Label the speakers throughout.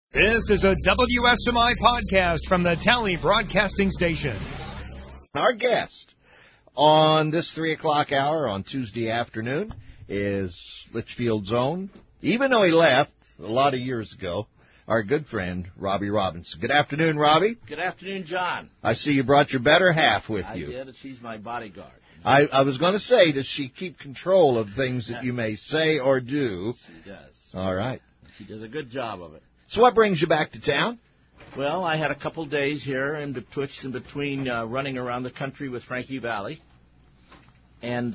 Speaker 1: This is a WSMI podcast from the Tally Broadcasting Station.
Speaker 2: Our guest on this 3 o'clock hour on Tuesday afternoon is Litchfield's own, even though he left a lot of years ago, our good friend, Robbie Robinson. Good afternoon, Robbie.
Speaker 3: Good afternoon, John.
Speaker 2: I see you brought your better half with you.
Speaker 3: I did. She's my bodyguard.
Speaker 2: I was going to say, does she keep control of things that you may say or do?
Speaker 3: She does.
Speaker 2: All right.
Speaker 3: She does a good job of it.
Speaker 2: So what brings you back to town?
Speaker 3: Well, I had a couple days here in between running around the country with Frankie Valli. And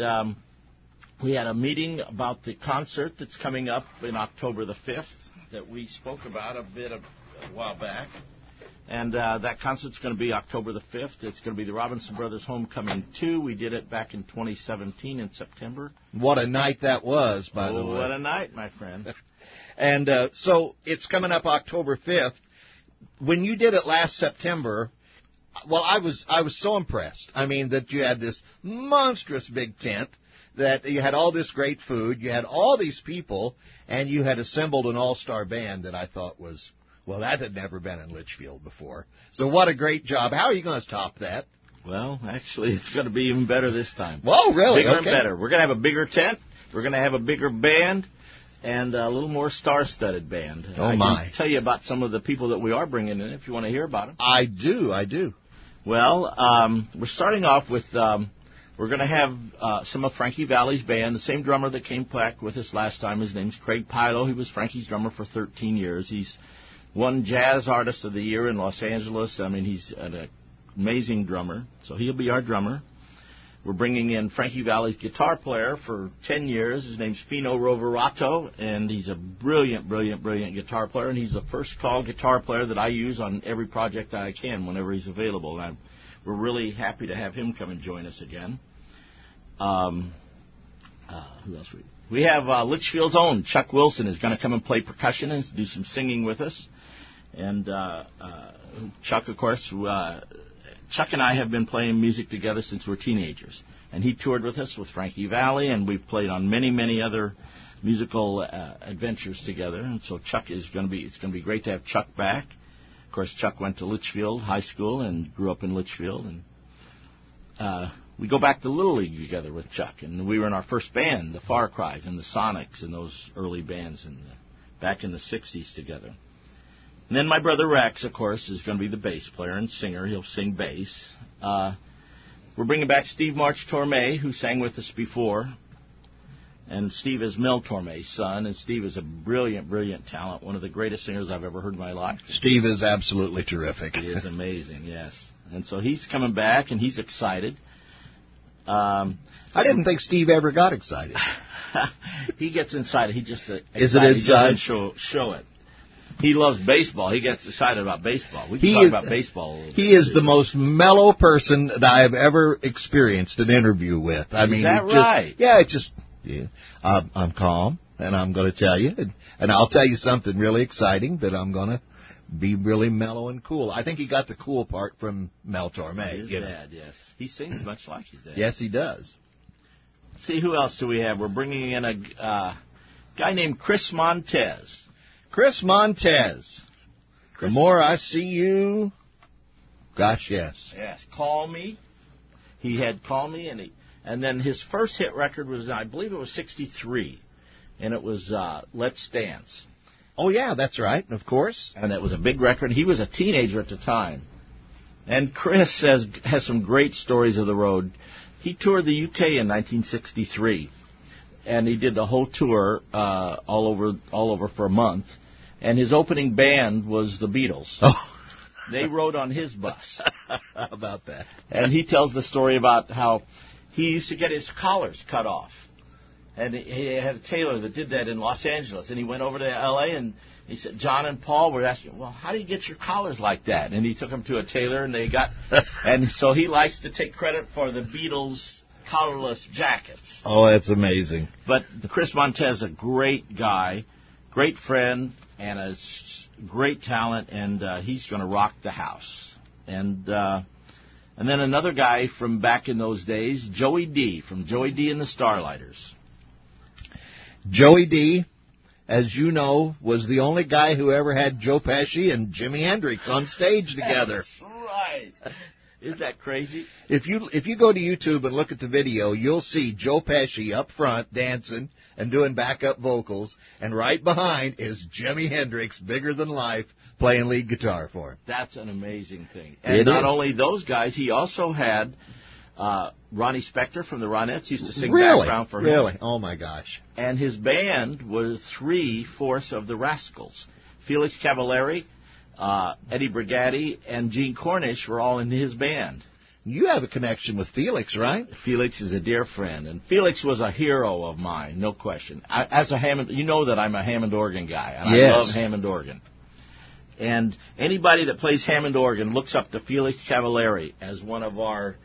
Speaker 3: we had a meeting about the concert that's coming up in October the 5th that we spoke about a while back. And that concert's going to be October the 5th. It's going to be the Robinson Brothers Homecoming 2. We did it back in 2017 in September.
Speaker 2: What a night that was, by the way.
Speaker 3: What a night, my friend.
Speaker 2: And so it's coming up October 5th. When you did it last September, well, I was so impressed. I mean, that you had this monstrous big tent, that you had all this great food, you had all these people, and you had assembled an all-star band that I thought was, well, that had never been in Litchfield before. So what a great job. How are you going to top that?
Speaker 3: Well, actually, it's going to be even better this time.
Speaker 2: Whoa, really?
Speaker 3: Bigger and better. We're going to have a bigger tent. We're going to have a bigger band. And a little more star-studded band.
Speaker 2: Oh, my.
Speaker 3: I can tell you about some of the people that we are bringing in if you want to hear about them.
Speaker 2: I do.
Speaker 3: Well, we're starting off with, we're going to have some of Frankie Valli's band, the same drummer that came back with us last time. His name's Craig Pilo. He was Frankie's drummer for 13 years. He's won Jazz Artist of the Year in Los Angeles. I mean, he's an amazing drummer. So he'll be our drummer. We're bringing in Frankie Valli's guitar player for 10 years. His name's Fino Roverato, and he's a brilliant guitar player, and he's the first call guitar player that I use on every project I can whenever he's available. And we're really happy to have him come and join us again. Who else? We have Litchfield's own Chuck Wilson is going to come and play percussion and do some singing with us. And Chuck, of course... Chuck and I have been playing music together since we're teenagers, and he toured with us with Frankie Valli, and we've played on many other musical adventures together. And so Chuck it's going to be great to have Chuck back. Of course, Chuck went to Litchfield High School and grew up in Litchfield, and we go back to Little League together with Chuck, and we were in our first band, the Far Cries and the Sonics and those early bands, back in the '60s together. And then my brother Rex, of course, is going to be the bass player and singer. He'll sing bass. We're bringing back Steve March Torme, who sang with us before. And Steve is Mel Torme's son, and Steve is a brilliant talent, one of the greatest singers I've ever heard in my life.
Speaker 2: Steve is absolutely terrific.
Speaker 3: He is amazing, yes. And so he's coming back, and he's excited.
Speaker 2: I didn't think Steve ever got excited.
Speaker 3: He gets excited. He just
Speaker 2: Is it inside?
Speaker 3: He doesn't show it. He loves baseball. He gets excited about baseball. We can talk about baseball a little bit.
Speaker 2: He is the most mellow person that I have ever experienced an interview with. I mean,
Speaker 3: is that right?
Speaker 2: I'm calm, and I'm going to tell you, and I'll tell you something really exciting, but I'm going to be really mellow and cool. I think he got the cool part from Mel Torme.
Speaker 3: His dad, yes. He sings much like his dad.
Speaker 2: Yes, he does.
Speaker 3: Let's see, who else do we have? We're bringing in a guy named Chris Montez.
Speaker 2: Chris Montez. The more I see you, gosh, yes.
Speaker 3: Yes, Call Me. He had Call Me, and then his first hit record was, I believe it was 1963, and it was Let's Dance.
Speaker 2: Oh, yeah, that's right, of course.
Speaker 3: And it was a big record. He was a teenager at the time. And Chris has some great stories of the road. He toured the UK in 1963, and he did the whole tour all over for a month. And his opening band was the Beatles.
Speaker 2: Oh.
Speaker 3: They rode on his bus.
Speaker 2: How about that?
Speaker 3: And he tells the story about how he used to get his collars cut off. And he had a tailor that did that in Los Angeles. And he went over to L.A. and he said, John and Paul were asking, well, how do you get your collars like that? And he took them to a tailor, and they got... and so he likes to take credit for the Beatles' collarless jackets.
Speaker 2: Oh, that's amazing.
Speaker 3: But Chris Montez, a great guy, great friend, and a great talent, and he's going to rock the house. And then another guy from back in those days, Joey D, from Joey D and the Starlighters.
Speaker 2: Joey D, as you know, was the only guy who ever had Joe Pesci and Jimi Hendrix on stage together.
Speaker 3: That's right. Isn't that crazy?
Speaker 2: If you go to YouTube and look at the video, you'll see Joe Pesci up front dancing and doing backup vocals, and right behind is Jimi Hendrix, bigger than life, playing lead guitar for him.
Speaker 3: That's an amazing thing. And not only those guys, he also had Ronnie Spector from the Ronettes used to sing background for him.
Speaker 2: Really? Oh, my gosh.
Speaker 3: And his band was 3/4 of the Rascals. Felix Cavallari, Eddie Brigatti, and Gene Cornish were all in his band.
Speaker 2: You have a connection with Felix, right?
Speaker 3: Felix is a dear friend, and Felix was a hero of mine, no question. As a Hammond, you know that I'm a Hammond organ guy, and
Speaker 2: yes.
Speaker 3: I love Hammond organ. And anybody that plays Hammond organ looks up to Felix Cavallari as one of our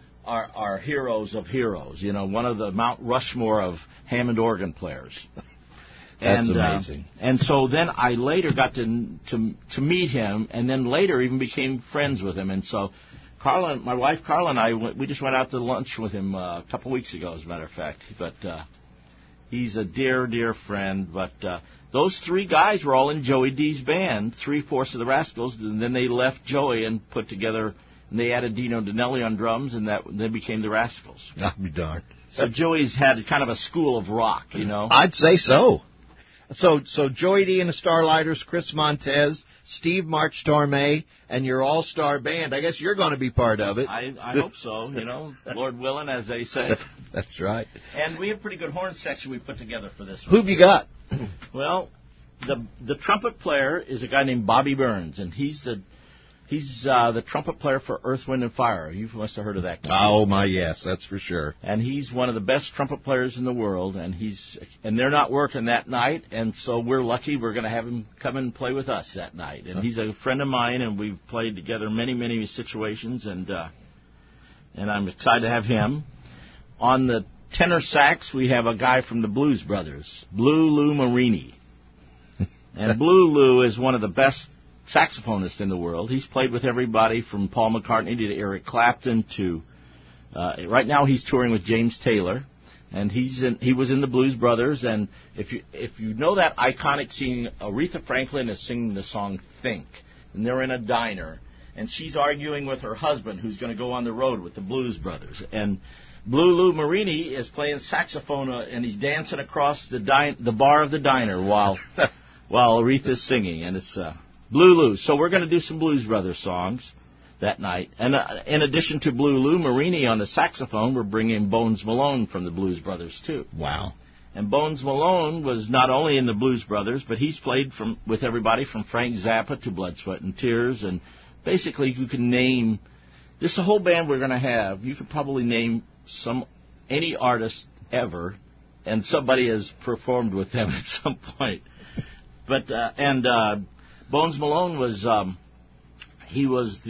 Speaker 3: heroes of heroes. You know, one of the Mount Rushmore of Hammond organ players.
Speaker 2: That's amazing.
Speaker 3: And so then I later got to meet him, and then later even became friends with him. And so Carla, my wife Carla, and I, we just went out to lunch with him a couple weeks ago, as a matter of fact. But he's a dear, dear friend. But those three guys were all in Joey D's band, 3/4 of the Rascals, and then they left Joey and put together, and they added Dino Danelli on drums, and they became the Rascals.
Speaker 2: I'll be darned.
Speaker 3: So Joey's had kind of a school of rock, you know?
Speaker 2: I'd say so. So Joey D and the Starlighters, Chris Montez, Steve March Torme, and your all-star band. I guess you're going to be part of it.
Speaker 3: I hope so, you know, Lord willing, as they say.
Speaker 2: That's right.
Speaker 3: And we have a pretty good horn section we put together for this one.
Speaker 2: Who've you got?
Speaker 3: Well, the trumpet player is a guy named Bobby Burns, and he's the trumpet player for Earth, Wind, and Fire. You must have heard of that guy.
Speaker 2: Oh, my, yes, that's for sure.
Speaker 3: And he's one of the best trumpet players in the world, and they're not working that night, and so we're lucky we're going to have him come and play with us that night. And he's a friend of many, and we've played together many, many situations, and I'm excited to have him. On the tenor sax, we have a guy from the Blues Brothers, Blue Lou Marini. And Blue Lou is one of the best saxophonist in the world. He's played with everybody from Paul McCartney to Eric Clapton to right now he's touring with James Taylor, and he was in the Blues Brothers. And if you know that iconic scene, Aretha Franklin is singing the song Think, and they're in a diner, and she's arguing with her husband who's going to go on the road with the Blues Brothers, and Blue Lou Marini is playing saxophone and he's dancing across the bar of the diner while Aretha's singing, and it's Blue Lou. So we're going to do some Blues Brothers songs that night. And in addition to Blue Lou Marini on the saxophone, we're bringing Bones Malone from the Blues Brothers, too.
Speaker 2: Wow.
Speaker 3: And Bones Malone was not only in the Blues Brothers, but he's played with everybody from Frank Zappa to Blood, Sweat, and Tears. And basically, you can name, this the whole band we're going to have, you could probably name any artist ever, and somebody has performed with them at some point. But, Bones Malone was he was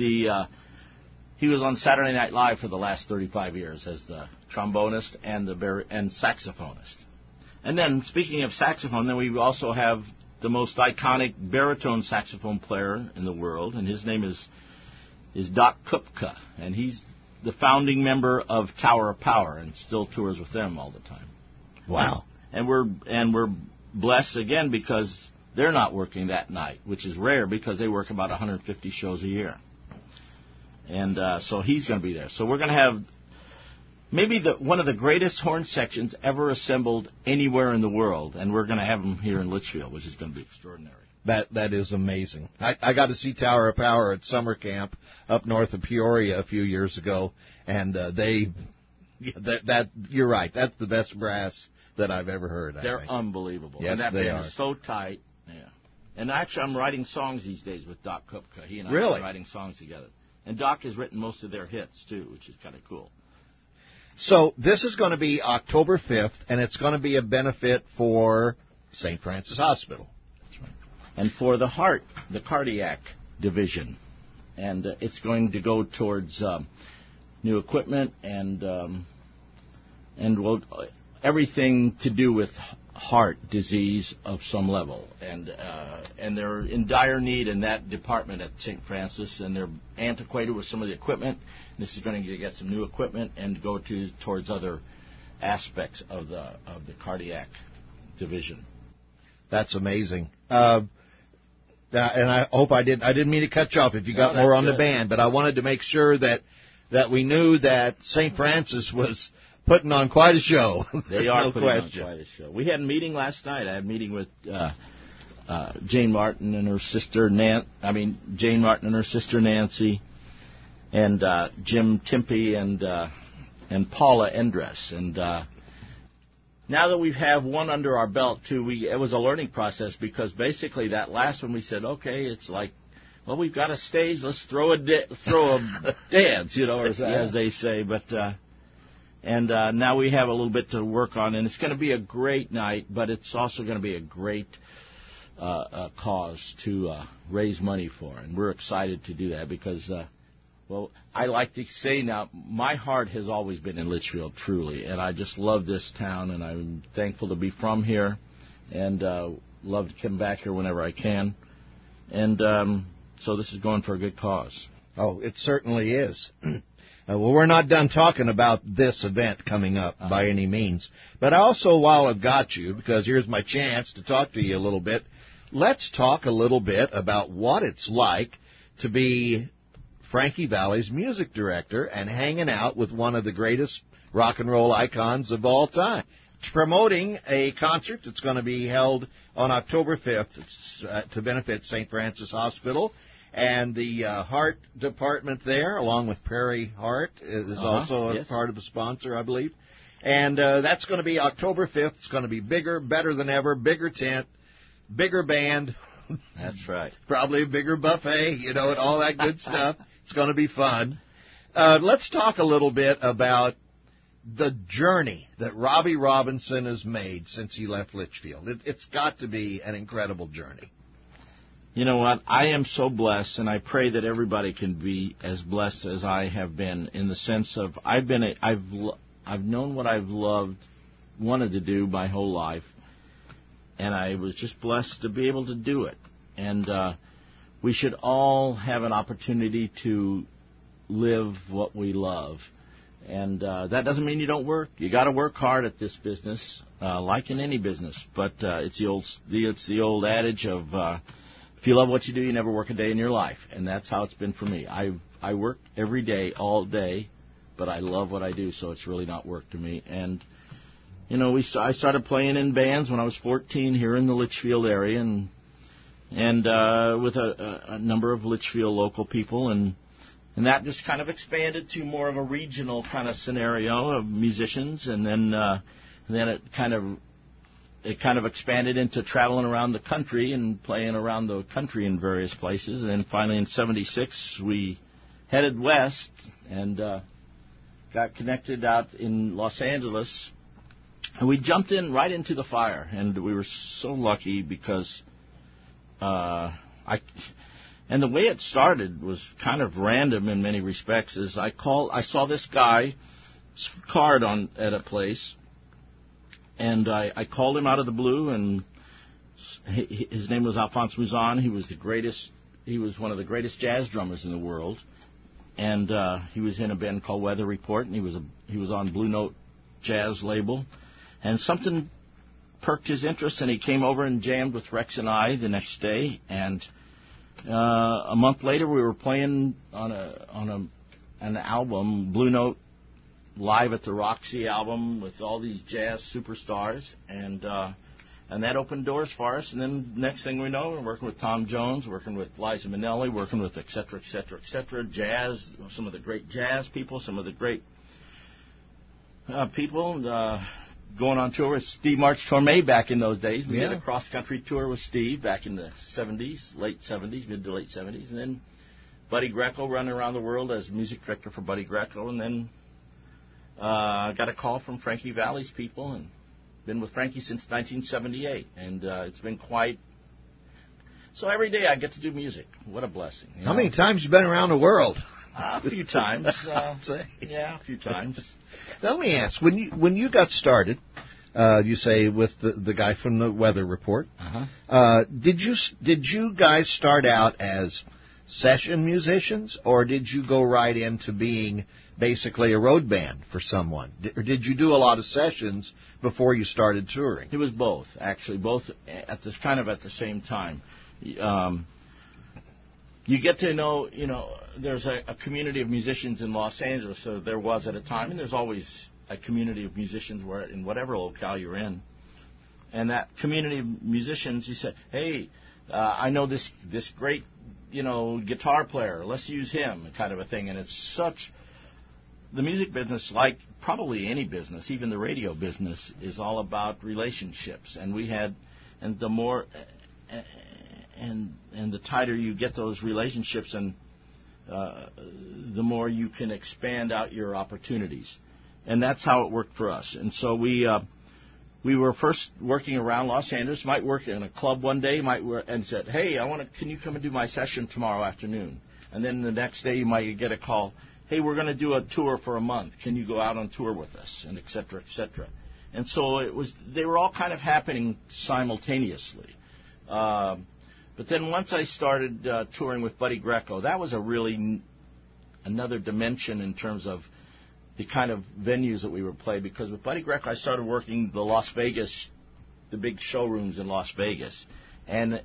Speaker 3: on Saturday Night Live for the last 35 years as the trombonist and saxophonist. And then speaking of saxophone, then we also have the most iconic baritone saxophone player in the world, and his name is Doc Kupka, and he's the founding member of Tower of Power and still tours with them all the time.
Speaker 2: Wow.
Speaker 3: And we're blessed again because they're not working that night, which is rare because they work about 150 shows a year. And so he's going to be there. So we're going to have maybe one of the greatest horn sections ever assembled anywhere in the world, and we're going to have them here in Litchfield, which is going to be extraordinary.
Speaker 2: That is amazing. I got to see Tower of Power at summer camp up north of Peoria a few years ago, and you're right. That's the best brass that I've ever heard.
Speaker 3: They're unbelievable.
Speaker 2: Yes,
Speaker 3: and that
Speaker 2: they
Speaker 3: band
Speaker 2: are.
Speaker 3: is so tight. Yeah. And actually, I'm writing songs these days with Doc Kupka. He and I
Speaker 2: Really?
Speaker 3: are writing songs together. And Doc has written most of their hits, too, which is kind of cool.
Speaker 2: So this is going to be October 5th, and it's going to be a benefit for St. Francis Hospital.
Speaker 3: That's right. And for the heart, the cardiac division. And it's going to go towards new equipment and everything to do with heart disease of some level, and they're in dire need in that department at St. Francis, and they're antiquated with some of the equipment. This is going to get some new equipment and go towards other aspects of the cardiac division.
Speaker 2: That's amazing. And I hope I didn't mean to cut you off if you got more on the band, but I wanted to make sure that we knew that St. Francis was putting on quite a show.
Speaker 3: They are putting on quite a show. We had a meeting last night. I had a meeting with Jane Martin and her sister Jane Martin and her sister Nancy, and Jim Timpey and Paula Endress. And now that we have one under our belt, too, it was a learning process, because basically that last one we said, okay, it's like, well, we've got a stage, let's throw a dance, as they say. But now we have a little bit to work on, and it's going to be a great night, but it's also going to be a great cause to raise money for, and we're excited to do that because, I like to say now, my heart has always been in Litchfield, truly, and I just love this town, and I'm thankful to be from here, and love to come back here whenever I can, and so this is going for a good cause.
Speaker 2: Oh, it certainly is. Well, we're not done talking about this event coming up by any means. But also, while I've got you, because here's my chance to talk to you a little bit, let's talk a little bit about what it's like to be Frankie Valli's music director and hanging out with one of the greatest rock and roll icons of all time. It's promoting a concert that's going to be held on October 5th. It's to benefit St. Francis Hospital. And the Heart Department there, along with Prairie Heart, is also a part of the sponsor, I believe. And that's going to be October 5th. It's going to be bigger, better than ever, bigger tent, bigger band.
Speaker 3: That's right.
Speaker 2: Probably a bigger buffet, and all that good stuff. It's going to be fun. Let's talk a little bit about the journey that Robbie Robinson has made since he left Litchfield. It's got to be an incredible journey.
Speaker 3: You know what? I am so blessed, and I pray that everybody can be as blessed as I have been, in the sense of I've known what I've wanted to do my whole life, and I was just blessed to be able to do it. And we should all have an opportunity to live what we love. And that doesn't mean you don't work. You got to work hard at this business, like in any business. But it's the old adage of if you love what you do, you never work a day in your life. And that's how it's been for me. I work every day, all day, but I love what I do, so it's really not work to me. And, I started playing in bands when I was 14 here in the Litchfield area, and with a number of Litchfield local people, and that just kind of expanded to more of a regional kind of scenario of musicians, and then it kind of expanded into traveling around the country and playing around the country in various places. And then finally in '76 we headed west and got connected out in Los Angeles, and we jumped right into the fire, and we were so lucky because and the way it started was kind of random in many respects. I saw this guy's card at a place, and I called him out of the blue, and his name was Alphonse Mouzon. He was one of the greatest jazz drummers in the world, and he was in a band called Weather Report, and he was on Blue Note Jazz label, and something perked his interest, and he came over and jammed with Rex and I the next day, and a month later we were playing on an album, Blue Note Live at the Roxy album, with all these jazz superstars, and that opened doors for us. And then next thing we know, we're working with Tom Jones, working with Liza Minnelli, working with et cetera, jazz, some of the great jazz people, some of the great people, going on tour with Steve March Torme back in those days. We did a cross-country tour with Steve back in the 70s, mid to late 70s. And then Buddy Greco running around the world as music director for Buddy Greco. And then got a call from Frankie Valli's people, and been with Frankie since 1978. And it's been quite... So every day I get to do music. What a blessing.
Speaker 2: How many times you been around the world?
Speaker 3: A few times. Yeah, a few times.
Speaker 2: Now, let me ask, when you got started, you say with the guy from the Weather Report, did you guys start out as session musicians, or did you go right into being basically a road band for someone? Or did you do a lot of sessions before you started touring?
Speaker 3: It was both, actually, both at the same time. You get to know, there's a community of musicians in Los Angeles, so there was at a time, and there's always a community of musicians in whatever locale you're in. And that community of musicians, you say, hey, I know this great, guitar player, let's use him, kind of a thing. And it's such, the music business, like probably any business, even the radio business, is all about relationships. And the more, and the tighter you get those relationships, and the more you can expand out your opportunities. And that's how it worked for us. And so we were first working around Los Angeles, might work in a club one day, and said, hey, can you come and do my session tomorrow afternoon? And then the next day you might get a call, hey, we're going to do a tour for a month. Can you go out on tour with us? And et cetera, et cetera. And so they were all kind of happening simultaneously. But then once I started touring with Buddy Greco, that was another dimension in terms of the kind of venues that we would play, because with Buddy Greco I started working the big showrooms in Las Vegas, and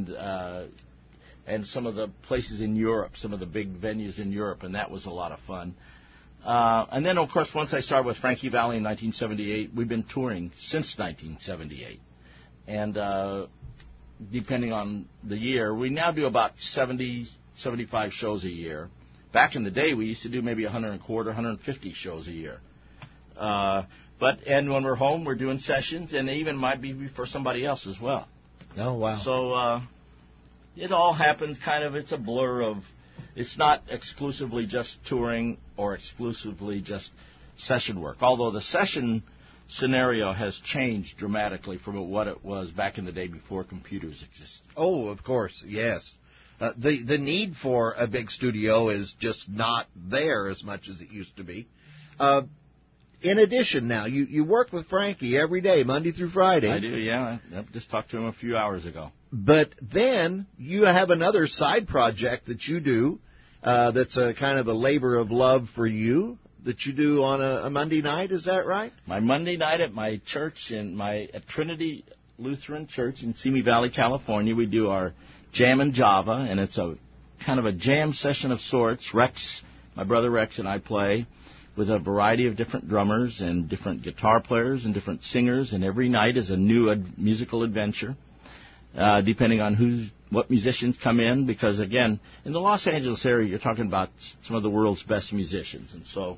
Speaker 3: some of the places in Europe, some of the big venues in Europe, and that was a lot of fun. And then, of course, once I started with Frankie Valli in 1978, we've been touring since 1978. And depending on the year, we now do about 70, 75 shows a year. Back in the day, we used to do maybe 150 shows a year. And when we're home, we're doing sessions, and they even might be for somebody else as well.
Speaker 2: Oh, wow.
Speaker 3: So it all happens it's a blur of, it's not exclusively just touring or exclusively just session work, although the session scenario has changed dramatically from what it was back in the day before computers existed.
Speaker 2: Oh, of course, yes. The need for a big studio is just not there as much as it used to be. In addition, now, you work with Frankie every day, Monday through Friday.
Speaker 3: I do, yeah. I just talked to him a few hours ago.
Speaker 2: But then you have another side project that you do that's a kind of a labor of love for you that you do on a Monday night. Is that right?
Speaker 3: My Monday night at my church, at Trinity Lutheran Church in Simi Valley, California, we do our Jam and Java, and it's a kind of a jam session of sorts. My brother Rex and I play with a variety of different drummers and different guitar players and different singers, and every night is a new musical adventure, depending on what musicians come in, because, again, in the Los Angeles area, you're talking about some of the world's best musicians, and so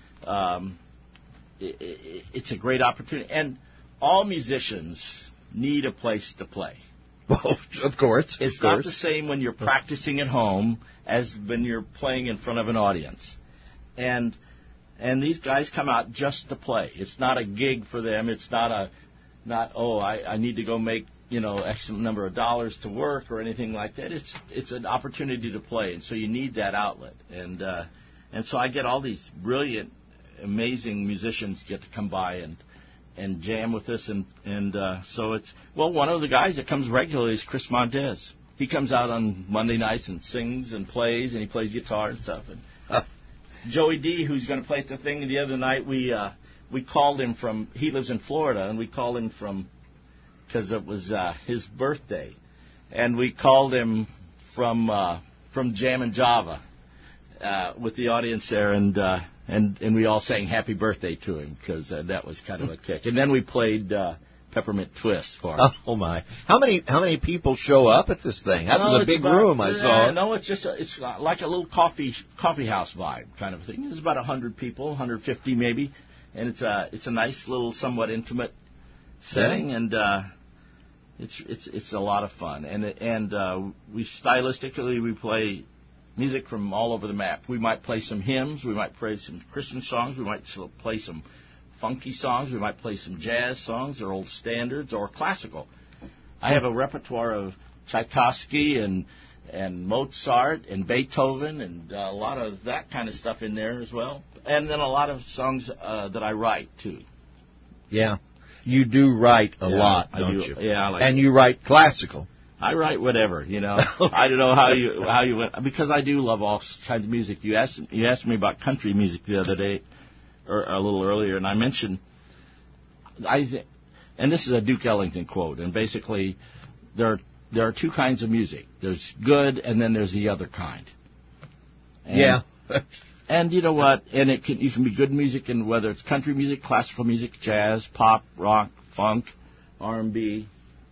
Speaker 3: it's a great opportunity. And all musicians need a place to play.
Speaker 2: Well, of course.
Speaker 3: It's not the same when you're practicing at home as when you're playing in front of an audience. And these guys come out just to play. It's not a gig for them. It's I need to go make, X number of dollars to work or anything like that. It's an opportunity to play, and so you need that outlet. And so I get all these brilliant, amazing musicians get to come by and jam with us, and so it's, one of the guys that comes regularly is Chris Montez. He comes out on Monday nights and sings and plays, and he plays guitar and stuff. And Joey D, who's going to play at the thing the other night, we called him from, he lives in Florida, and we called him because it was his birthday, and we called him from Jam and Java with the audience there, and we all sang happy birthday to him, because that was kind of a kick. And then we played Peppermint Twist for him.
Speaker 2: Oh my! How many people show up at this thing? That was a big room I saw.
Speaker 3: No, it's like a little coffee house vibe kind of thing. There's about 100 people, 150 maybe, and it's a nice little, somewhat intimate setting, and it's a lot of fun. And we stylistically play music from all over the map. We might play some hymns, we might play some Christian songs, we might play some funky songs, we might play some jazz songs or old standards or classical. I have a repertoire of Tchaikovsky and Mozart and Beethoven and a lot of that kind of stuff in there as well. And then a lot of songs that I write, too.
Speaker 2: Yeah. You do write a lot, don't you?
Speaker 3: Yeah, I like
Speaker 2: And
Speaker 3: it.
Speaker 2: you write classical.
Speaker 3: I write whatever, you know. I don't know how you went, because I do love all kinds of music. You asked me about country music the other day, or a little earlier, and I mentioned, and this is a Duke Ellington quote, and basically there are two kinds of music. There's good, and then there's the other kind. And,
Speaker 2: yeah.
Speaker 3: And you know what? And you can be good music, and whether it's country music, classical music, jazz, pop, rock, funk, R&B,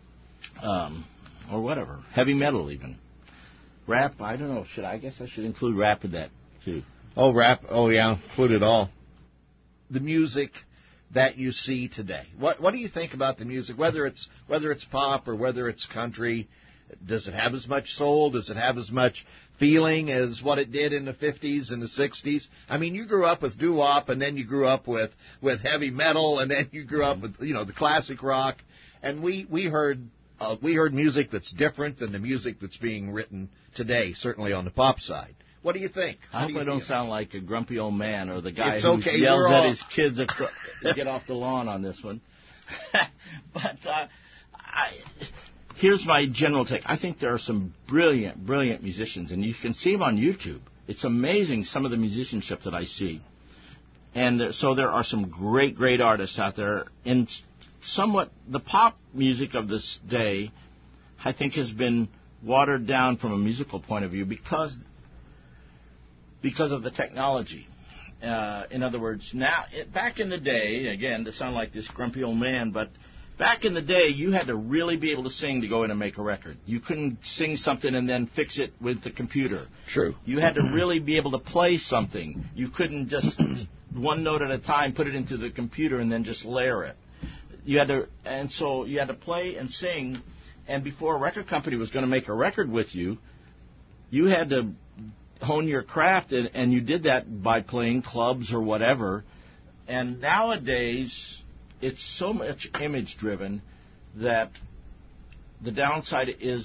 Speaker 3: or whatever, heavy metal even. Rap, I don't know. I guess I should include rap in that too.
Speaker 2: Oh, rap. Oh, yeah. Include it all. The music that you see today. What do you think about the music? Whether it's pop or whether it's country, does it have as much soul? Does it have as much feeling as what it did in the 50s and the 60s? I mean, you grew up with doo-wop, and then you grew up with heavy metal, and then you grew up with the classic rock, and we heard music that's different than the music that's being written today, certainly on the pop side. What do you think?
Speaker 3: I hope I don't sound like a grumpy old man or the guy
Speaker 2: It's
Speaker 3: who
Speaker 2: okay,
Speaker 3: yells
Speaker 2: we're
Speaker 3: at
Speaker 2: all-
Speaker 3: his kids to get off the lawn on this one. But here's my general take. I think there are some brilliant, brilliant musicians, and you can see them on YouTube. It's amazing, some of the musicianship that I see. And so there are some great, great artists out there. And somewhat the pop music of this day, I think, has been watered down from a musical point of view because of the technology. In other words, back in the day, again, to sound like this grumpy old man, but back in the day, you had to really be able to sing to go in and make a record. You couldn't sing something and then fix it with the computer.
Speaker 2: True.
Speaker 3: You had to really be able to play something. You couldn't just one note at a time put it into the computer and then just layer it. So you had to play and sing, and before a record company was going to make a record with you, you had to hone your craft, and you did that by playing clubs or whatever. And nowadays, it's so much image-driven that the downside is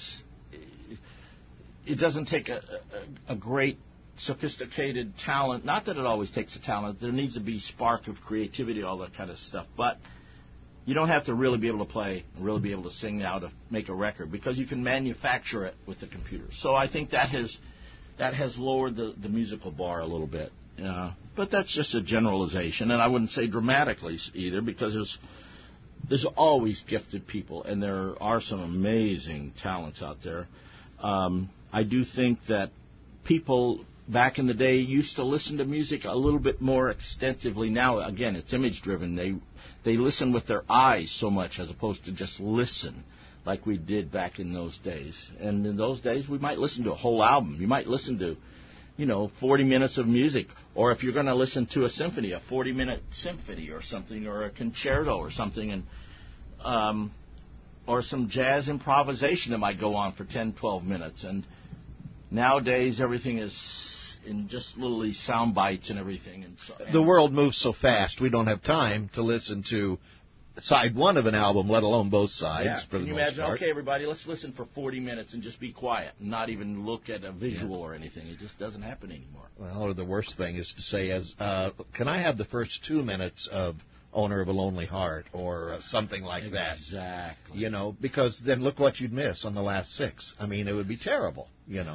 Speaker 3: it doesn't take a great, sophisticated talent. Not that it always takes a talent. There needs to be spark of creativity, all that kind of stuff. But you don't have to really be able to play and really be able to sing now to make a record, because you can manufacture it with the computer. So I think that has lowered the musical bar a little bit. But that's just a generalization, and I wouldn't say dramatically either, because there's always gifted people, and there are some amazing talents out there. I do think that people back in the day used to listen to music a little bit more extensively. Now, again, it's image-driven. They listen with their eyes so much as opposed to just listen like we did back in those days. And in those days, we might listen to a whole album. You might listen to 40 minutes of music, or if you're going to listen to a symphony, a 40-minute symphony or something, or a concerto or something, and or some jazz improvisation that might go on for 10, 12 minutes. And nowadays, everything is in just little sound bites and everything. And
Speaker 2: the world moves so fast, we don't have time to listen to side one of an album, let alone both sides.
Speaker 3: Yeah.
Speaker 2: For the
Speaker 3: Can you
Speaker 2: most
Speaker 3: imagine?
Speaker 2: part.
Speaker 3: Okay, everybody, let's listen for 40 minutes and just be quiet, and not even look at a visual or anything. It just doesn't happen anymore.
Speaker 2: Well, or the worst thing is to say, can I have the first 2 minutes of Owner of a Lonely Heart, or something like that?
Speaker 3: Exactly.
Speaker 2: Because then look what you'd miss on the last 6. I mean, it would be terrible,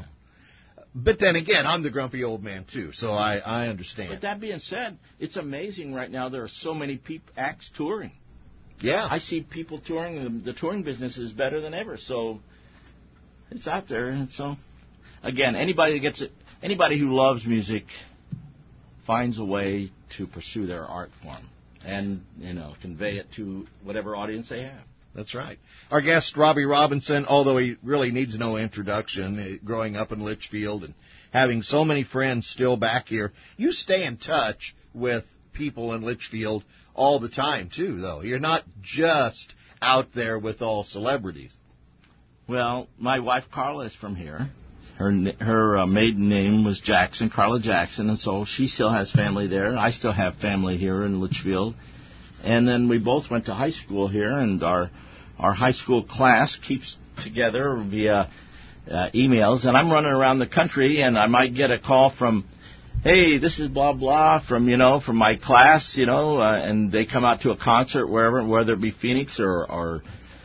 Speaker 2: But then again, I'm the grumpy old man, too, so I understand.
Speaker 3: But that being said, it's amazing right now there are so many acts touring.
Speaker 2: Yeah.
Speaker 3: I see people touring. The touring business is better than ever, so it's out there. And so, again, anybody who loves music finds a way to pursue their art form and, convey it to whatever audience they have.
Speaker 2: That's right. Our guest, Robbie Robinson, although he really needs no introduction, growing up in Litchfield and having so many friends still back here, you stay in touch with people in Litchfield all the time, too, though. You're not just out there with all celebrities.
Speaker 3: Well, my wife, Carla, is from here. Her maiden name was Jackson, Carla Jackson, and so she still has family there. I still have family here in Litchfield. And then we both went to high school here, and our high school class keeps together via emails. And I'm running around the country, and I might get a call from, hey, this is blah, blah, from my class, and they come out to a concert whether it be Phoenix or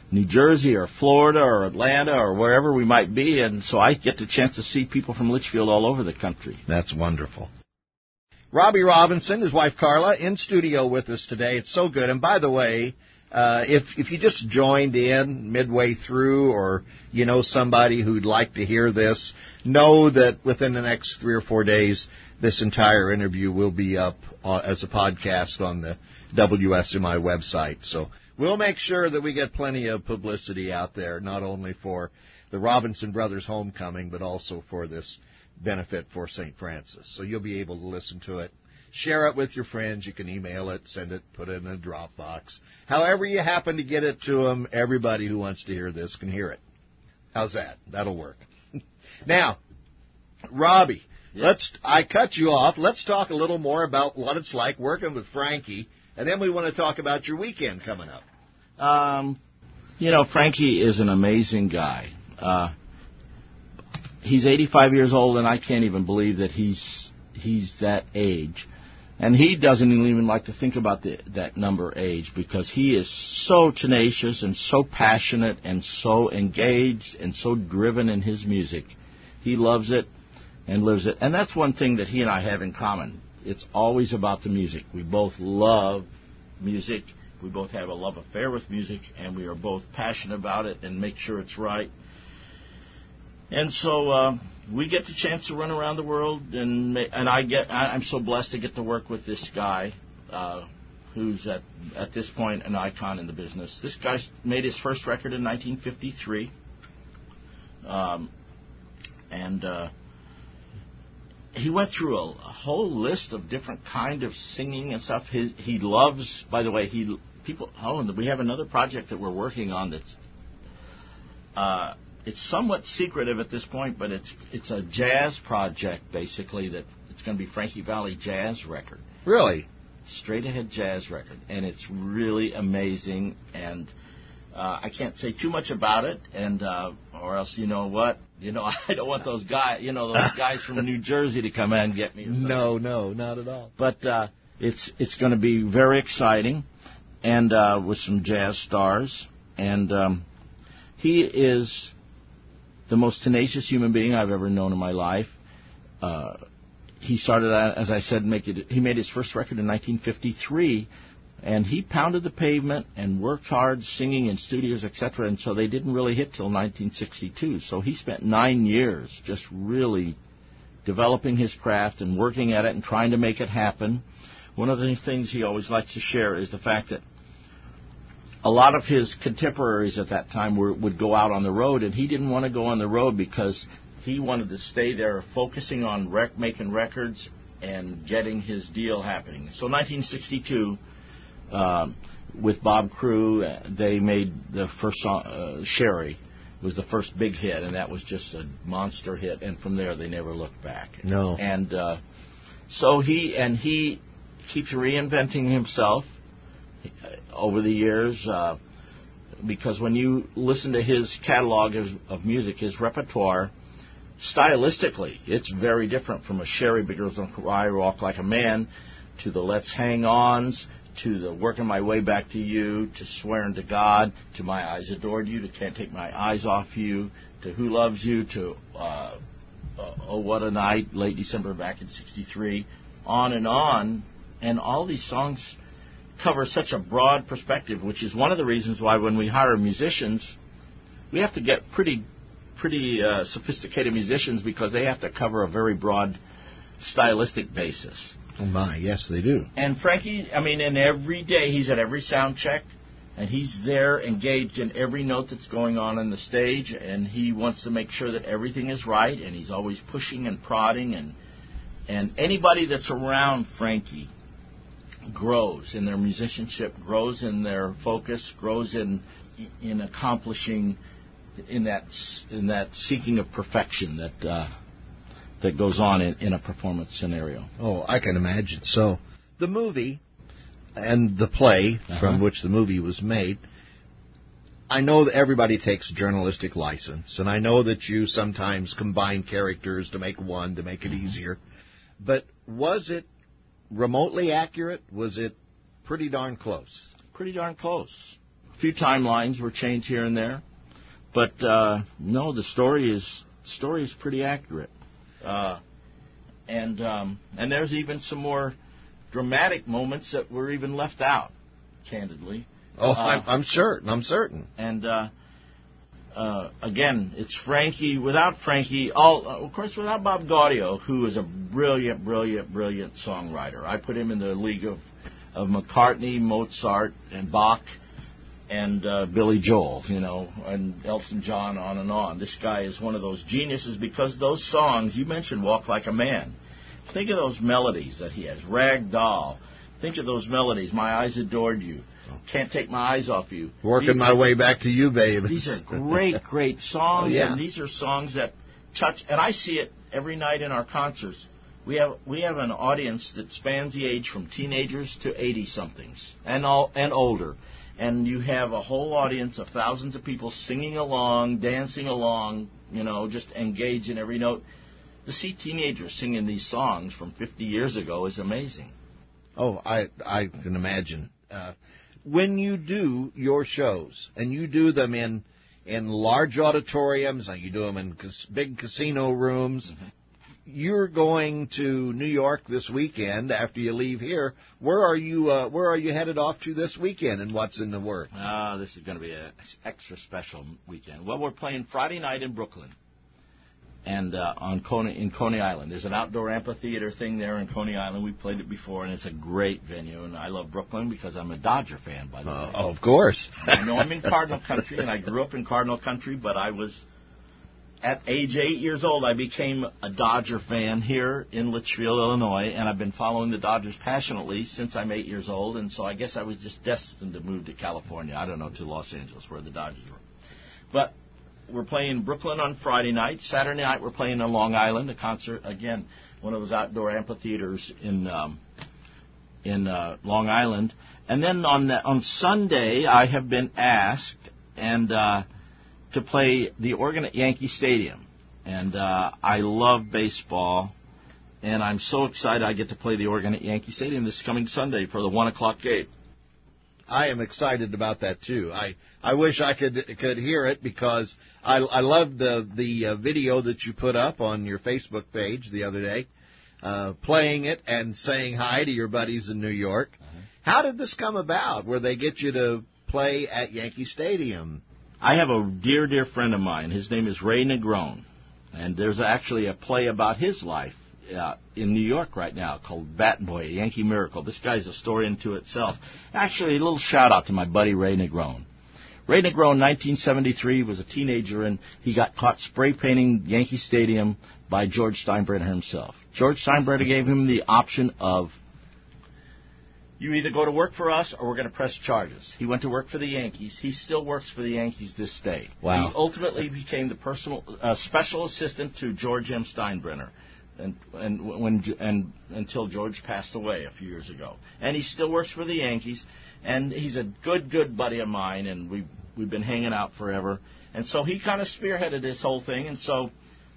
Speaker 3: New Jersey or Florida or Atlanta or wherever we might be, and so I get the chance to see people from Litchfield all over the country.
Speaker 2: That's wonderful. Robbie Robinson, his wife Carla, in studio with us today. It's so good. And by the way, if you just joined in midway through, or you know somebody who'd like to hear this, know that within the next 3 or 4 days, this entire interview will be up as a podcast on the WSMI website. So we'll make sure that we get plenty of publicity out there, not only for the Robinson Brothers homecoming, but also for this benefit for St. Francis. So you'll be able to listen to it. Share it with your friends. You can email it, send it, put it in a Dropbox. However you happen to get it to them, everybody who wants to hear this can hear it. How's that? That'll work. Now, Robbie, I cut you off. Let's talk a little more about what it's like working with Frankie, and then we want to talk about your weekend coming up.
Speaker 3: Frankie is an amazing guy. He's 85 years old, and I can't even believe that he's that age. And he doesn't even like to think about that number age, because he is so tenacious and so passionate and so engaged and so driven in his music. He loves it and lives it. And that's one thing that he and I have in common. It's always about the music. We both love music. We both have a love affair with music, and we are both passionate about it and make sure it's right. And so we get the chance to run around the world, and I'm so blessed to get to work with this guy who's at this point an icon in the business. This guy made his first record in 1953, and he went through a whole list of different kind of singing and stuff. He loves, by the way, and we have another project that we're working on that's it's somewhat secretive at this point, but it's a jazz project, basically, that it's going to be Frankie Valli jazz record.
Speaker 2: Really?
Speaker 3: Straight ahead jazz record, and it's really amazing. And I can't say too much about it, and or else I don't want those guys from New Jersey to come in and get me. Or something.
Speaker 2: No, not at all.
Speaker 3: But it's going to be very exciting, and with some jazz stars, and he is the most tenacious human being I've ever known in my life. He started, as I said, he made his first record in 1953, and he pounded the pavement and worked hard singing in studios, etc., and so they didn't really hit till 1962. So he spent 9 years just really developing his craft and working at it and trying to make it happen. One of the things he always likes to share is the fact that a lot of his contemporaries at that time would go out on the road, and he didn't want to go on the road because he wanted to stay there focusing on making records and getting his deal happening. So 1962, with Bob Crew, they made the first song, Sherry, was the first big hit, and that was just a monster hit, and from there they never looked back.
Speaker 2: No.
Speaker 3: And so he keeps reinventing himself over the years, because when you listen to his catalog of music, his repertoire, stylistically, it's very different from a Sherry Girls Don't Cry, Walk Like a Man, to the Let's Hang Ons, to the Working My Way Back to You, to Swearing to God, to My Eyes Adored You, to Can't Take My Eyes Off You, to Who Loves You, to Oh What a Night, Late December back in '63, on, and all these songs cover such a broad perspective, which is one of the reasons why when we hire musicians, we have to get pretty sophisticated musicians, because they have to cover a very broad stylistic basis.
Speaker 2: Oh my, yes, they do.
Speaker 3: And Frankie, and every day he's at every sound check, and he's there engaged in every note that's going on the stage, and he wants to make sure that everything is right, and he's always pushing and prodding, and anybody that's around Frankie grows in their musicianship, grows in their focus, grows in accomplishing, in that seeking of perfection that goes on in a performance scenario.
Speaker 2: Oh, I can imagine. So the movie and the play from which the movie was made, I know that everybody takes journalistic license, and I know that you sometimes combine characters to make it easier. But was it remotely accurate? Was it pretty darn close?
Speaker 3: Pretty darn close. A few timelines were changed here and there, but no, the story is pretty accurate. And there's even some more dramatic moments that were even left out, candidly.
Speaker 2: Oh, I'm certain.
Speaker 3: And again, it's Frankie. Without Frankie, of course, without Bob Gaudio, who is a brilliant songwriter. I put him in the league of McCartney, Mozart, and Bach, and Billy Joel, and Elton John, on and on. This guy is one of those geniuses because those songs, you mentioned Walk Like a Man. Think of those melodies that he has. Rag Doll. Think of those melodies. My Eyes Adored You. Can't Take My Eyes Off You.
Speaker 2: Working my way back to you, babe.
Speaker 3: These are great songs, and these are songs that touch, and I see it every night in our concerts. We have an audience that spans the age from teenagers to 80-somethings and older. And you have a whole audience of thousands of people singing along, dancing along, just engaged in every note. To see teenagers singing these songs from 50 years ago is amazing.
Speaker 2: Oh, I can imagine. When you do your shows, and you do them in large auditoriums, and you do them in big casino rooms, you're going to New York this weekend after you leave here. Where are you headed off to this weekend, and what's in the works?
Speaker 3: This is going to be an extra special weekend. Well, we're playing Friday night in Brooklyn, and in Coney Island. There's an outdoor amphitheater thing there in Coney Island. We played it before, and it's a great venue. And I love Brooklyn because I'm a Dodger fan, by the way.
Speaker 2: Of course.
Speaker 3: I know I'm in Cardinal country, and I grew up in Cardinal country, but I was... At age 8 years old, I became a Dodger fan here in Litchfield, Illinois, and I've been following the Dodgers passionately since I'm 8 years old, and so I guess I was just destined to move to California. I don't know, to Los Angeles, where the Dodgers were. But we're playing Brooklyn on Friday night. Saturday night, we're playing on Long Island, a concert, again, one of those outdoor amphitheaters in Long Island. And then on Sunday, I have been asked to play the organ at Yankee Stadium. And I love baseball, and I'm so excited I get to play the organ at Yankee Stadium this coming Sunday for the 1 o'clock game.
Speaker 2: I am excited about that, too. I wish I could hear it because I loved the video that you put up on your Facebook page the other day, playing it and saying hi to your buddies in New York. How did this come about, where they get you to play at Yankee Stadium?
Speaker 3: I have a dear friend of mine. His name is Ray Negron, and there's actually a play about his life in New York right now called Bat Boy, a Yankee Miracle. This guy's a story unto itself. Actually, a little shout-out to my buddy Ray Negron. Ray Negron, 1973, was a teenager, and he got caught spray painting Yankee Stadium by George Steinbrenner himself. George Steinbrenner gave him the option of, you either go to work for us or we're going to press charges. He went to work for the Yankees. He still works for the Yankees this day.
Speaker 2: Wow.
Speaker 3: He ultimately became the special assistant to George M. Steinbrenner, and until George passed away a few years ago. And he still works for the Yankees, and he's a good buddy of mine, and we've been hanging out forever. And so he kind of spearheaded this whole thing, and so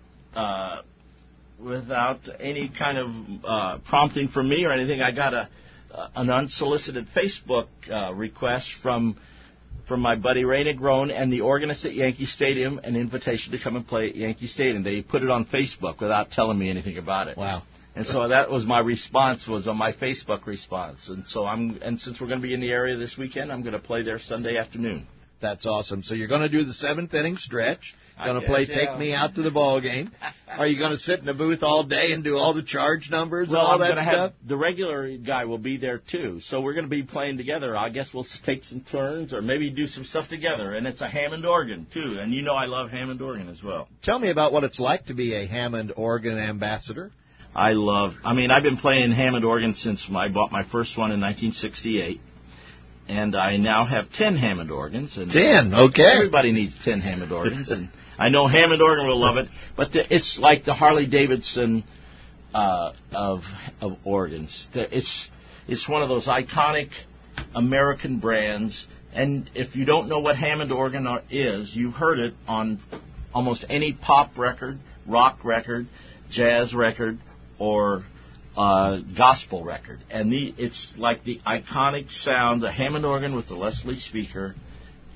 Speaker 3: without any kind of prompting from me or anything, I got an unsolicited Facebook request from my buddy Ray Negron and the organist at Yankee Stadium, an invitation to come and play at Yankee Stadium. They put it on Facebook without telling me anything about it.
Speaker 2: Wow.
Speaker 3: And so that was my response, was on my Facebook response. And so since we're going to be in the area this weekend, I'm going to play there Sunday afternoon.
Speaker 2: That's awesome. So you're going to do the seventh inning stretch. Going to play Take Me Out to the Ball Game. Are you going to sit in the booth all day and do all the charge numbers and all that stuff?
Speaker 3: The regular guy will be there, too. So we're going to be playing together. I guess we'll take some turns or maybe do some stuff together. And it's a Hammond organ, too. And you know I love Hammond organ as well.
Speaker 2: Tell me about what it's like to be a Hammond organ ambassador.
Speaker 3: I've been playing Hammond organ since I bought my first one in 1968. And I now have 10 Hammond organs. And
Speaker 2: 10, okay.
Speaker 3: Everybody needs 10 Hammond organs. And I know Hammond organ will love it, but it's like the Harley-Davidson of organs. It's one of those iconic American brands, and if you don't know what Hammond organ is, you've heard it on almost any pop record, rock record, jazz record, or gospel record. And it's like the iconic sound, the Hammond organ with the Leslie speaker,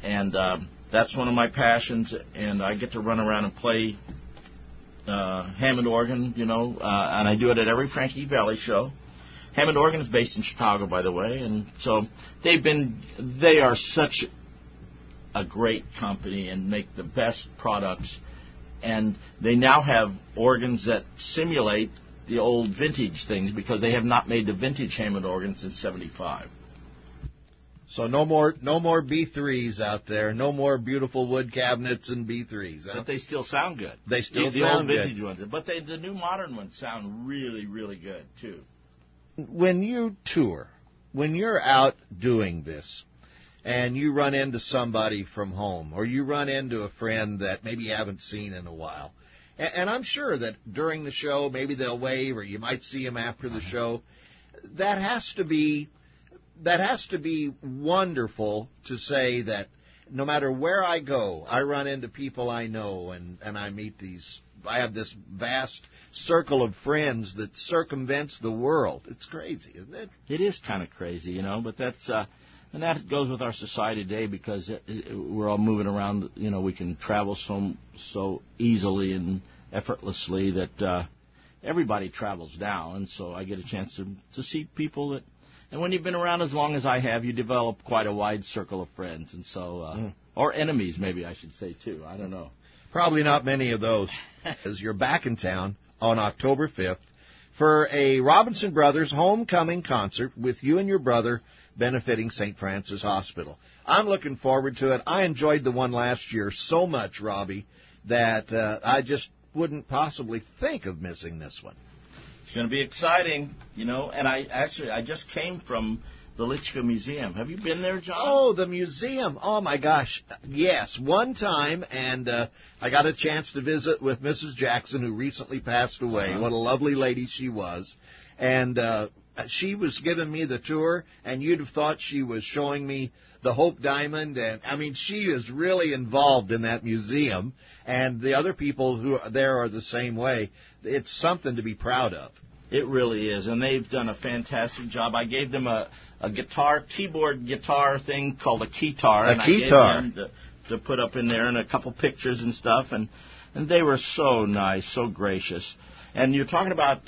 Speaker 3: And that's one of my passions, and I get to run around and play Hammond organ, and I do it at every Frankie Valli show. Hammond organ is based in Chicago, by the way, and so they are such a great company and make the best products, and they now have organs that simulate the old vintage things because they have not made the vintage Hammond organ since '75.
Speaker 2: So no more B3s out there. No more beautiful wood cabinets and B3s. Huh?
Speaker 3: But they still sound good.
Speaker 2: They still
Speaker 3: the
Speaker 2: sound
Speaker 3: old vintage
Speaker 2: good.
Speaker 3: ones. But the new modern ones sound really, really good, too.
Speaker 2: When you tour, when you're out doing this, and you run into somebody from home, or you run into a friend that maybe you haven't seen in a while, and I'm sure that during the show, maybe they'll wave, or you might see them after the show, that has to be wonderful to say that no matter where I go, I run into people I know, and I meet I have this vast circle of friends that circumvents the world. It's crazy, isn't it?
Speaker 3: It is kind of crazy, but that's, and that goes with our society today because we're all moving around, we can travel so easily and effortlessly that everybody travels now, and so I get a chance to see people that. And when you've been around as long as I have, you develop quite a wide circle of friends, and so or enemies, maybe I should say too. I don't know.
Speaker 2: Probably not many of those. As you're back in town on October 5th for a Robinson Brothers homecoming concert with you and your brother benefiting St. Francis Hospital. I'm looking forward to it. I enjoyed the one last year so much, Robbie, that I just wouldn't possibly think of missing this one.
Speaker 3: It's going to be exciting, and I just came from the Litchfield Museum. Have you been there, John?
Speaker 2: Oh, the museum. Oh, my gosh. Yes, one time, and I got a chance to visit with Mrs. Jackson, who recently passed away. Uh-huh. What a lovely lady she was. And she was giving me the tour, and you'd have thought she was showing me the Hope Diamond. And I mean, she is really involved in that museum, and the other people who are there are the same way. It's something to be proud of.
Speaker 3: It really is, and they've done a fantastic job. I gave them a keyboard guitar thing called a keytar.
Speaker 2: A keytar.
Speaker 3: I gave them to put up in there and a couple pictures and stuff, and they were so nice, so gracious. And you're talking about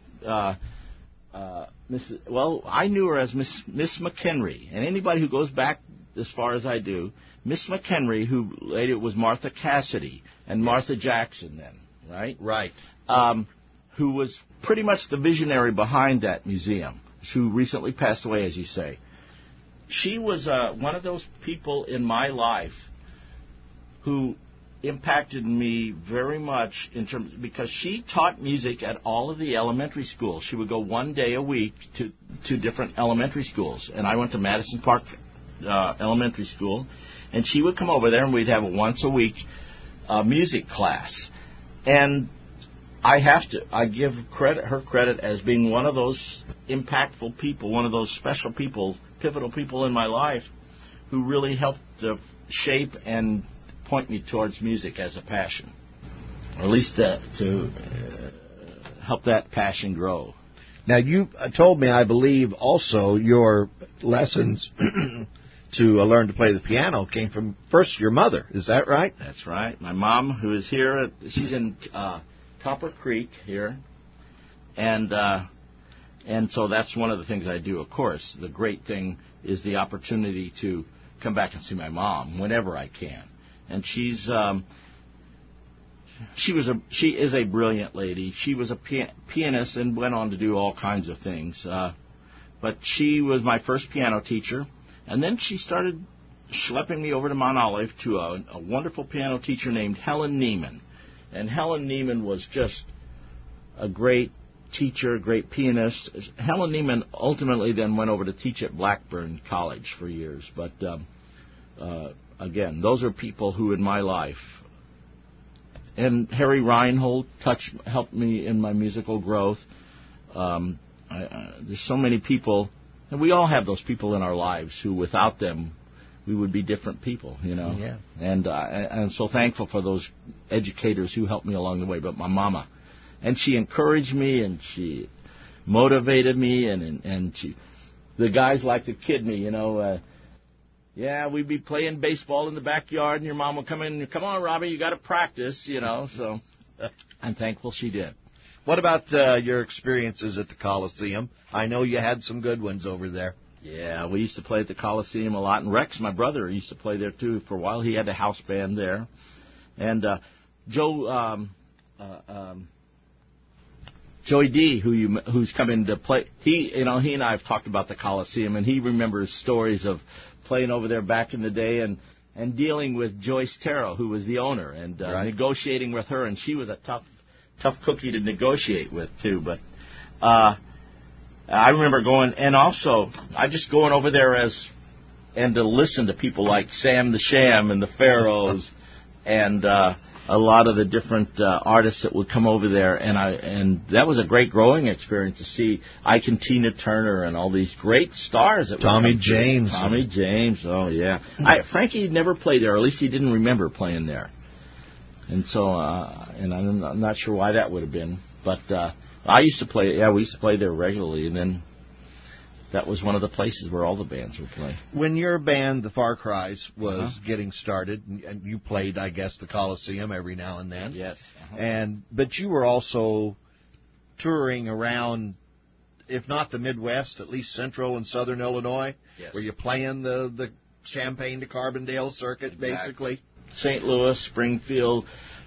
Speaker 3: I knew her as Miss McHenry, and anybody who goes back as far as I do, Miss McHenry, who later was Martha Cassidy and Martha Jackson then, right?
Speaker 2: Right.
Speaker 3: Who was pretty much the visionary behind that museum, who recently passed away, as you say. She was one of those people in my life who impacted me very much because she taught music at all of the elementary schools. She would go one day a week to different elementary schools, and I went to Madison Park Elementary School, and she would come over there, and we'd have a once a week music class, and I give her credit as being one of those impactful people, one of those special people, pivotal people in my life who really helped to shape and point me towards music as a passion, or at least to help that passion grow.
Speaker 2: Now, you told me, I believe, also your lessons to learn to play the piano came from, first, your mother. Is that right?
Speaker 3: That's right. My mom, who is here, she's in Copper Creek here, and so that's one of the things I do. Of course, the great thing is the opportunity to come back and see my mom whenever I can. And she is a brilliant lady. She was a pianist and went on to do all kinds of things. But she was my first piano teacher, and then she started schlepping me over to Mount Olive to a wonderful piano teacher named Helen Neiman. And Helen Neiman was just a great teacher, a great pianist. Helen Neiman ultimately then went over to teach at Blackburn College for years. But again, those are people who in my life. And Harry Reinhold helped me in my musical growth. There's so many people, and we all have those people in our lives who without them we would be different people,
Speaker 2: Yeah.
Speaker 3: And I'm so thankful for those educators who helped me along the way. But my mama, and she encouraged me, and she motivated me, and the guys like to kid me, Yeah, we'd be playing baseball in the backyard, and your mom would come in, come on, Robbie, you got to practice, so I'm thankful she did.
Speaker 2: What about your experiences at the Coliseum? I know you had some good ones over there.
Speaker 3: Yeah, we used to play at the Coliseum a lot, and Rex, my brother, used to play there, too, for a while. He had a house band there. And Joey D, who's come in to play, he and I have talked about the Coliseum, and he remembers stories of playing over there back in the day and dealing with Joyce Terrell, who was the owner, and negotiating with her, and she was a tough cookie to negotiate with, too. But I remember going, and also I just going over there and to listen to people like Sam the Sham and the Pharaohs and a lot of the different artists that would come over there, and that was a great growing experience to see Ike and Tina Turner and all these great stars that
Speaker 2: Tommy James.
Speaker 3: Tommy James, oh yeah. Frankie never played there, or at least he didn't remember playing there, and so and I'm not sure why that would have been, but we used to play there regularly, and then that was one of the places where all the bands would play.
Speaker 2: When your band, the Far Cries, was getting started, and you played, I guess, the Coliseum every now and then.
Speaker 3: Yes.
Speaker 2: But you were also touring around, if not the Midwest, at least Central and Southern Illinois.
Speaker 3: Yes.
Speaker 2: Were you playing the Champaign to Carbondale circuit, basically?
Speaker 3: St. Louis, Springfield,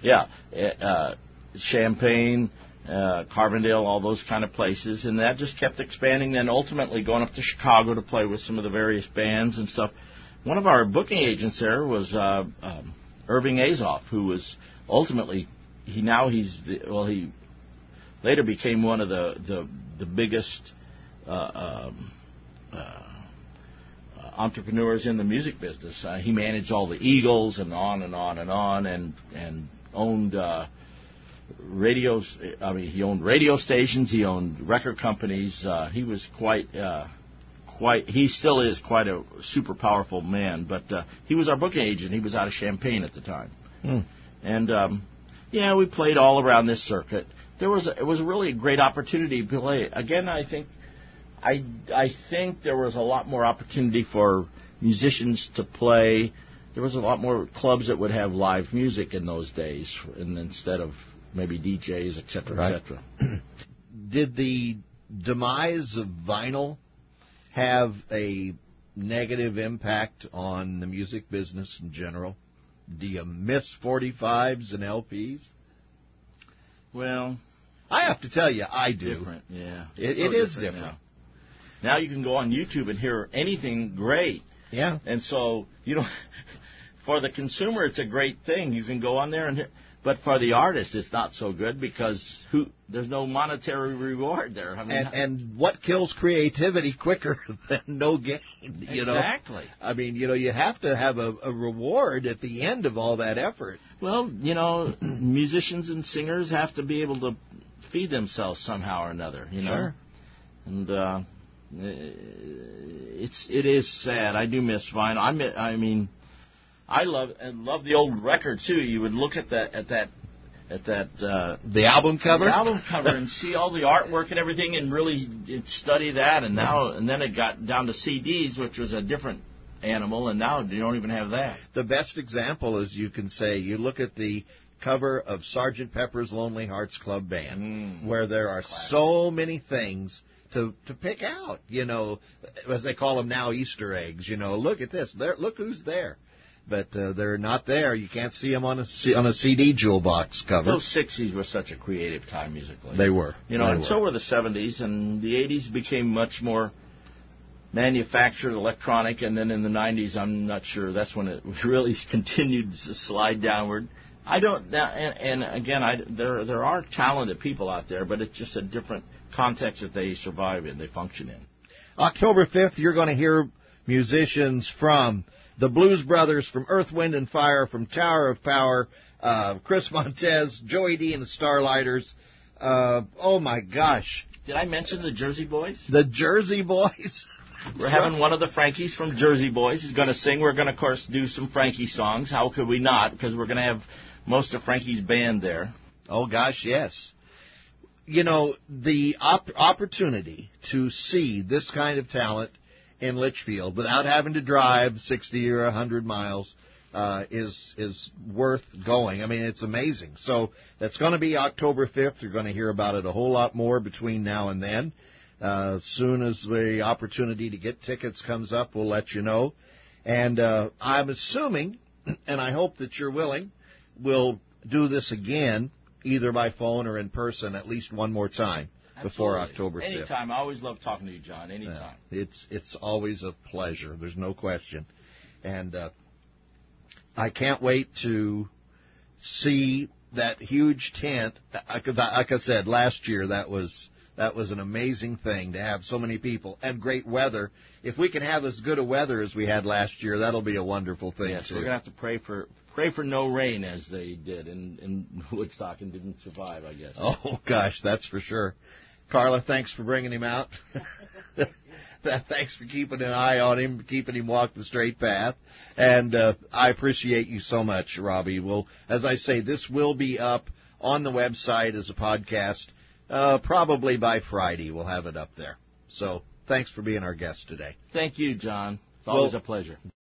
Speaker 3: Champaign, Carbondale, all those kind of places, and that just kept expanding, then ultimately going up to Chicago to play with some of the various bands and stuff. One of our booking agents there was Irving Azoff, who was ultimately, he later became one of the biggest entrepreneurs in the music business. He managed all the Eagles and on and on and on, and owned radios. I mean, he owned radio stations. He owned record companies. He was he still is quite a super powerful man. But he was our booking agent. He was out of Champaign at the time. And we played all around this circuit. It was really a great opportunity to play. Again, I think there was a lot more opportunity for musicians to play. There was a lot more clubs that would have live music in those days, and instead of maybe DJs, et cetera, et cetera.
Speaker 2: Did the demise of vinyl have a negative impact on the music business in general? Do you miss 45s and LPs?
Speaker 3: Well,
Speaker 2: I have to tell you, I do.
Speaker 3: Different, yeah.
Speaker 2: It is different.
Speaker 3: Now you can go on YouTube and hear anything great.
Speaker 2: Yeah.
Speaker 3: And so, for the consumer, it's a great thing. You can go on there and hear. But for the artist, it's not so good because there's no monetary reward there. I mean,
Speaker 2: and what kills creativity quicker than no gain?
Speaker 3: Exactly.
Speaker 2: I mean, you have to have a reward at the end of all that effort.
Speaker 3: Well, musicians and singers have to be able to feed themselves somehow or another.
Speaker 2: Sure.
Speaker 3: And it is sad. I do miss vinyl. I love the old record too. You would look at that
Speaker 2: the album cover,
Speaker 3: and see all the artwork and everything, and really study that. And then it got down to CDs, which was a different animal, and now you don't even have that.
Speaker 2: The best example is you can say you look at the cover of Sgt. Pepper's Lonely Hearts Club Band, where there are so many things to pick out. As they call them now, Easter eggs. Look at this. Look who's there. But they're not there. You can't see them on a CD jewel box cover.
Speaker 3: Those 60s were such a creative time musically.
Speaker 2: They were.
Speaker 3: So were the 70s, and the 80s became much more manufactured, electronic, and then in the 90s, I'm not sure. That's when it really continued to slide downward. I don't. And again, there are talented people out there, but it's just a different context that they survive in, they function in.
Speaker 2: October 5th, you're going to hear musicians from the Blues Brothers, from Earth, Wind, and Fire, from Tower of Power, Chris Montez, Joey D. and the Starlighters. Oh, my gosh.
Speaker 3: Did I mention the Jersey Boys?
Speaker 2: The Jersey Boys.
Speaker 3: We're having one of the Frankies from Jersey Boys. He's going to sing. We're going to, of course, do some Frankie songs. How could we not? Because we're going to have most of Frankie's band there.
Speaker 2: Oh, gosh, yes. The opportunity to see this kind of talent in Litchfield without having to drive 60 or 100 miles is worth going. I mean, it's amazing. So that's going to be October 5th. You're going to hear about it a whole lot more between now and then. As soon as the opportunity to get tickets comes up, we'll let you know. And I'm assuming, and I hope that you're willing, we'll do this again, either by phone or in person, at least one more time. Before October 5th.
Speaker 3: Anytime. I always love talking to you, John. Anytime.
Speaker 2: It's always a pleasure. There's no question. And I can't wait to see that huge tent. Like I said, last year that was an amazing thing to have so many people and great weather. If we can have as good a weather as we had last year, that'll be a wonderful thing,
Speaker 3: yes,
Speaker 2: too.
Speaker 3: We're going to have to pray for no rain as they did in Woodstock and didn't survive, I guess.
Speaker 2: Oh, gosh, that's for sure. Carla, thanks for bringing him out. Thanks for keeping an eye on him, keeping him walk the straight path. And I appreciate you so much, Robbie. Well, as I say, this will be up on the website as a podcast. Probably by Friday we'll have it up there. So thanks for being our guest today.
Speaker 3: Thank you, John. It's always a pleasure.